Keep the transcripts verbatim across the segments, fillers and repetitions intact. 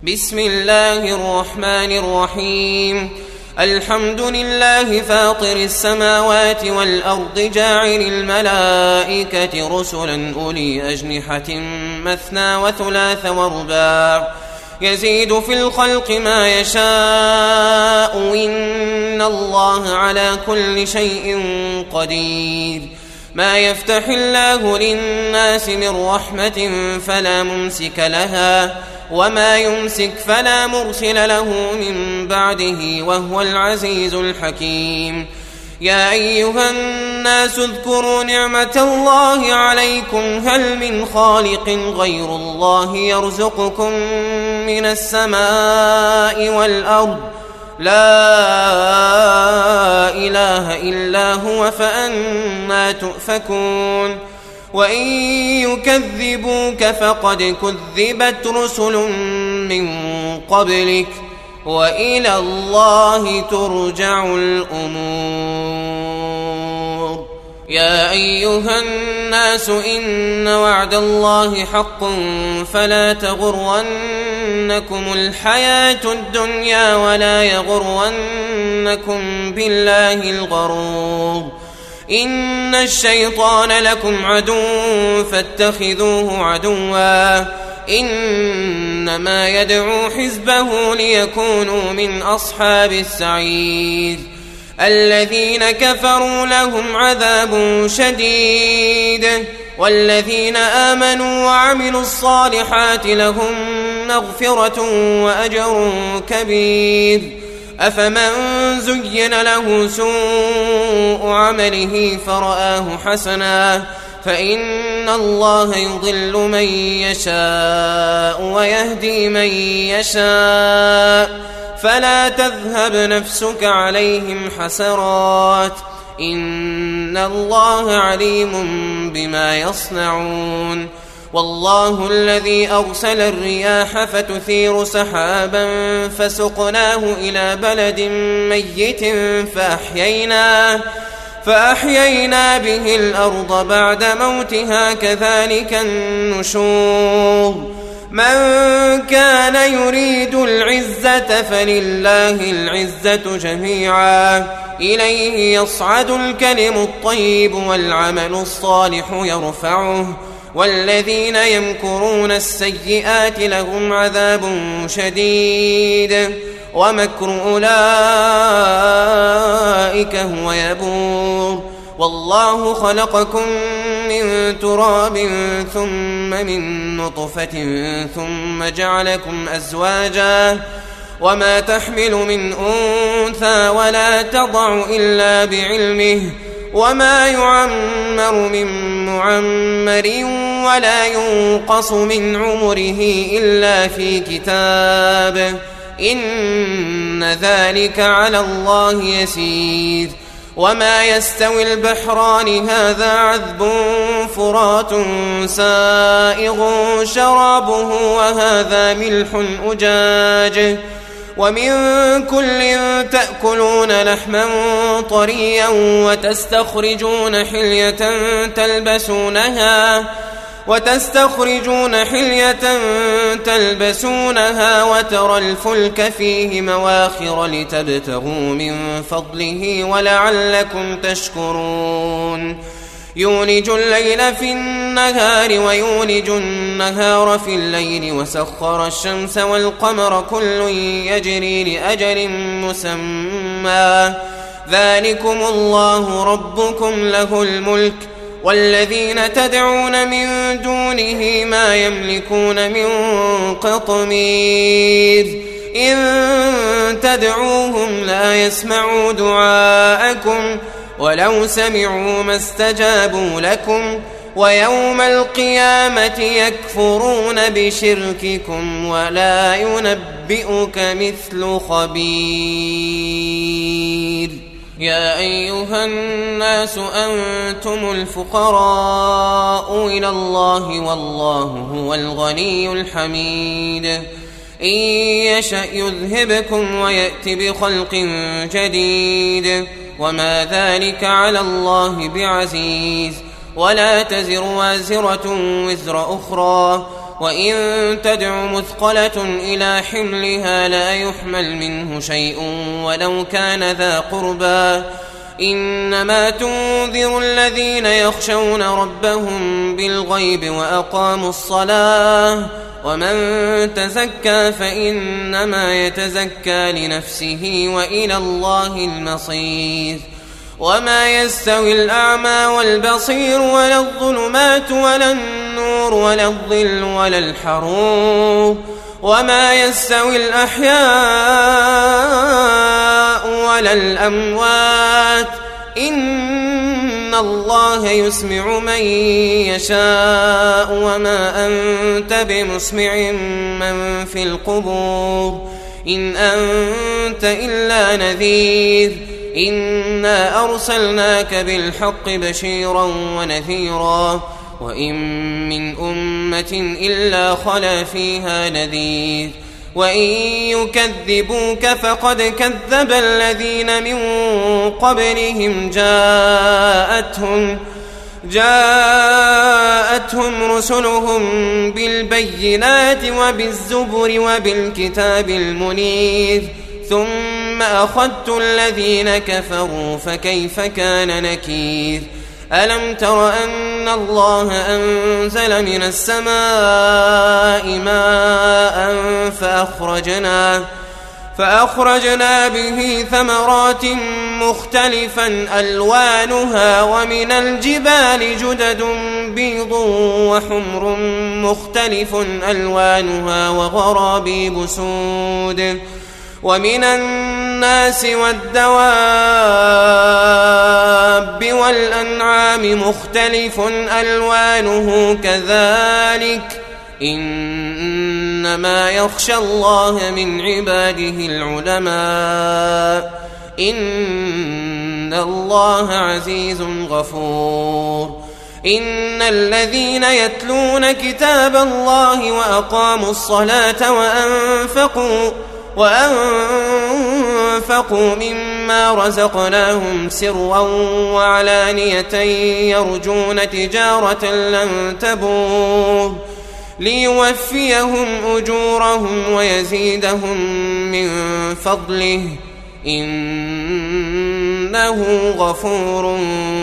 بسم الله الرحمن الرحيم. الحمد لله فاطر السماوات والأرض جاعل الملائكة رسلا أولي أجنحة مثنى وثلاث ورباع يزيد في الخلق ما يشاء إن الله على كل شيء قدير. ما يفتح الله للناس من رحمة فلا ممسك لها وما يمسك فلا مرسل له من بعده وهو العزيز الحكيم. يا أيها الناس اذكروا نعمة الله عليكم هل من خالق غير الله يرزقكم من السماء والأرض لا إله إلا هو فأنى تؤفكون. وإن يكذبوك فقد كذبت رسل من قبلك وإلى الله ترجع الأمور. يا أيها الناس إن وعد الله حق فلا تغرنكم الحياة الدنيا ولا يغرنكم بالله الغرور. إن الشيطان لكم عدو فاتخذوه عدوا إنما يدعو حزبه ليكونوا من أصحاب السعير. الذين كفروا لهم عذاب شديد والذين آمنوا وعملوا الصالحات لهم مغفرة وأجر كبير. أفمن زين له سوء عمله فرآه حسنا فإن الله يضل من يشاء ويهدي من يشاء فلا تذهب نفسك عليهم حسرات إن الله عليم بما يصنعون. والله الذي أرسل الرياح فتثير سحابا فسقناه إلى بلد ميت فأحيينا, فأحيينا به الأرض بعد موتها كذلك النشور. من كان يريد العزة فلله العزة جميعا إليه يصعد الكلم الطيب والعمل الصالح يرفعه والذين يمكرون السيئات لهم عذاب شديد ومكر أولئك هو يبور. والله خلقكم من تراب ثم من نطفة ثم جعلكم أزواجا وما تحمل من أنثى ولا تضع إلا بعلمه وما يعمر من معمر ولا ينقص من عمره إلا في كتاب إن ذلك على الله يسير. وما يستوي البحران هذا عذب فرات سائغ شرابه وهذا ملح أجاج ومن كل تأكلون لحما طريا وتستخرجون حلية تلبسونها وتستخرجون حلية تلبسونها وترى الفلك فيه مواخر لتبتغوا من فضله ولعلكم تشكرون. يولج الليل في النهار ويولج النهار في الليل وسخر الشمس والقمر كل يجري لأجل مسمى ذلكم الله ربكم له الملك والذين تدعون من دونه ما يملكون من قطمير. إن تدعوهم لا يسمعوا دعاءكم ولو سمعوا ما استجابوا لكم ويوم القيامة يكفرون بشرككم ولا ينبئك مثل خبير. يا أيها الناس أنتم الفقراء إلى الله والله هو الغني الحميد. إن يشأ يذهبكم ويأت بخلق جديد وما ذلك على الله بعزيز. ولا تزر وازرة وزر أخرى وإن تدع مثقلة إلى حملها لا يحمل منه شيء ولو كان ذا قربى إنما تنذر الذين يخشون ربهم بالغيب وأقاموا الصلاة ومن تزكى فإنما يتزكى لنفسه وإلى الله المصير وما يستوي الأعمى والبصير ولا الظلمات ولا النور ولا الظل ولا الحرور وما يستوي الأحياء ولا الأموات إن الله يسمع من يشاء وما أنت بمسمع من في القبور إن أنت إلا نذير إنا أرسلناك بالحق بشيرا ونذيرا وإن من أمة إلا خلا فيها نذير وإن يكذبوك فقد كذب الذين من قبلهم جاءتهم جاءتهم رسلهم بالبينات وبالزبر وبالكتاب المنير ثم أخذت الذين كفروا فكيف كان نكير ألم تر أن الله أنزل من السماء ماء فأخرجنا فأخرجنا به ثمرات مختلفا ألوانها ومن الجبال جدد بيض وحمر مختلف ألوانها وغرابيب سود ومن الناس والدواب والأنعام مختلف ألوانه كذلك إنما يخشى الله من عباده العلماء إن الله عزيز غفور إن الذين يتلون كتاب الله وأقاموا الصلاة وأنفقوا وأنفقوا مما رزقناهم سرا وعلانية يرجون تجارة لن تبور ليوفيهم أجورهم ويزيدهم من فضله إنه غفور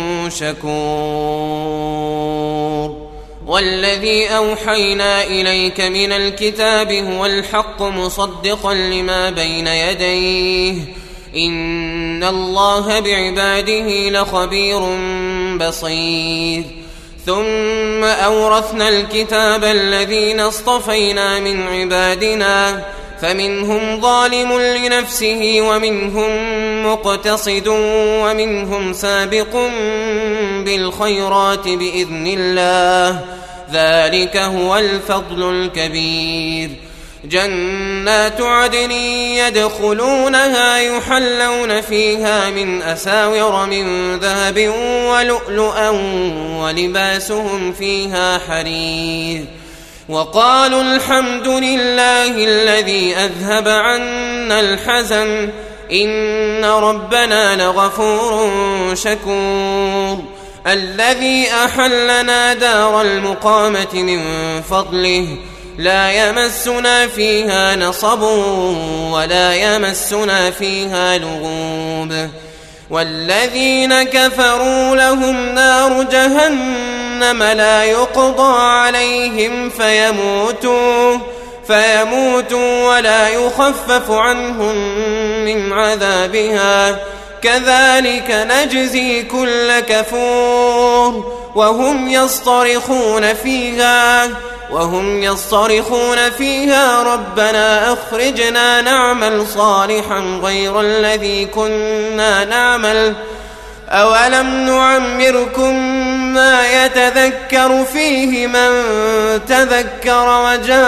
شكور والذي أوحينا إليك من الكتاب هو الحق مصدقا لما بين يديه إن الله بعباده لخبير بصير ثم أورثنا الكتاب الذين اصطفينا من عبادنا فمنهم ظالم لنفسه ومنهم مقتصد ومنهم سابق بالخيرات بإذن الله ذلك هو الفضل الكبير جنات عدن يدخلونها يحلون فيها من أساور من ذهب ولؤلؤا ولباسهم فيها حرير وقالوا الحمد لله الذي أذهب عنا الحزن إن ربنا لغفور شكور الذي أحلنا دار المقامة من فضله لا يمسنا فيها نصب ولا يمسنا فيها لغوب والذين كفروا لهم نار جهنم لا يقضى عليهم فيموتوا فيموتوا ولا يخفف عنهم من عذابها كذلك نجزي كل كفور وهم يصطرخون فيها وهم يصطرخون فيها ربنا أخرجنا نعمل صالحا غير الذي كنا نعمل أولم نعمركم ما يتذكر فيه من تذكر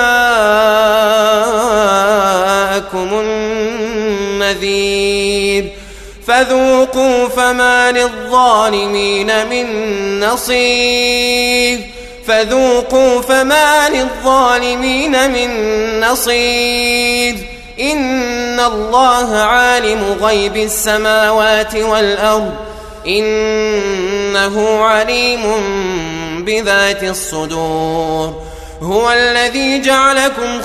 وجاءكم النذير فذوقوا فما للظالمين من نصير فذوقوا فما للظالمين من نصير إن الله عالم غيب السماوات والأرض إنه عليم بذات الصدور هو الذي جعلكم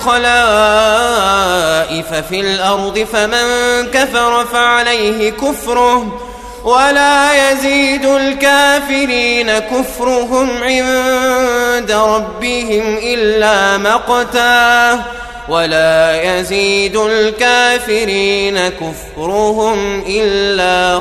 خلائف في الأرض فمن كفر فعليه كفره ولا يزيد الكافرين كفرهم عند ربهم إلا مقتا ولا يزيد الكافرين كفرهم إلا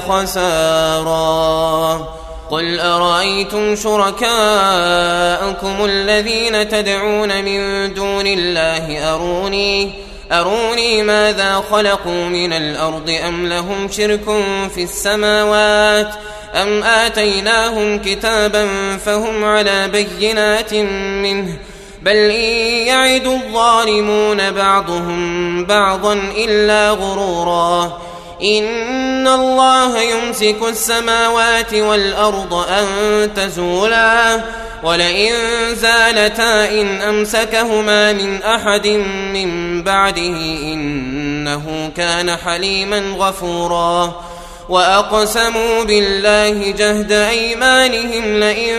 خسارا قل أرأيتم شركاءكم الذين تدعون من دون الله أروني أروني ماذا خلقوا من الأرض أم لهم شرك في السماوات أم آتيناهم كتابا فهم على بينات منه بل إن يعد الظالمون بعضهم بعضا إلا غرورا إن الله يمسك السماوات والأرض أن تزولا ولئن زالتا إن أمسكهما من أحد من بعده إنه كان حليما غفورا وأقسموا بالله جهد أيمانهم لئن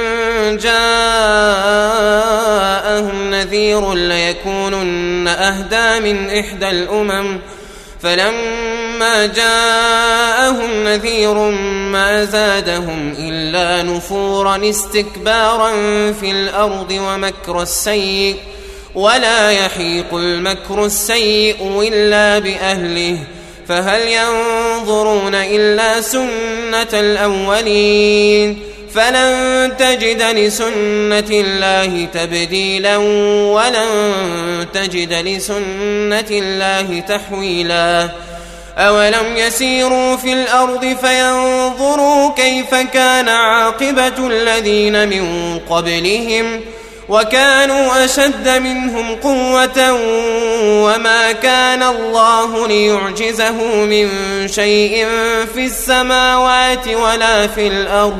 جاءهم نذير ليكونن أهدى من إحدى الأمم فلما جاءهم نذير ما زادهم إلا نفورا استكبارا في الأرض ومكر السيء ولا يحيق المكر السيء إلا بأهله فهل ينظرون إلا سنة الأولين فلن تجد لسنة الله تبديلا ولن تجد لسنة الله تحويلا أولم يسيروا في الأرض فينظروا كيف كان عاقبة الذين من قبلهم وكانوا أشد منهم قوة وما كان الله ليعجزه من شيء في السماوات ولا في الأرض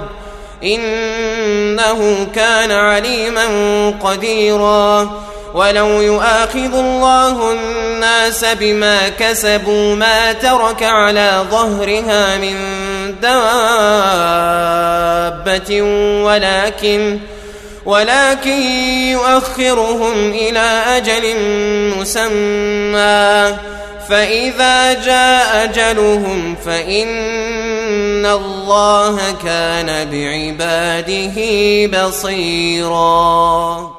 إنه كان عليما قديرا ولو يؤاخذ الله الناس بما كسبوا ما ترك على ظهرها من دابة ولكن ولكن يؤخرهم إلى أجل مسمى فإذا جاء أجلهم فإن الله كان بعباده بصيرا.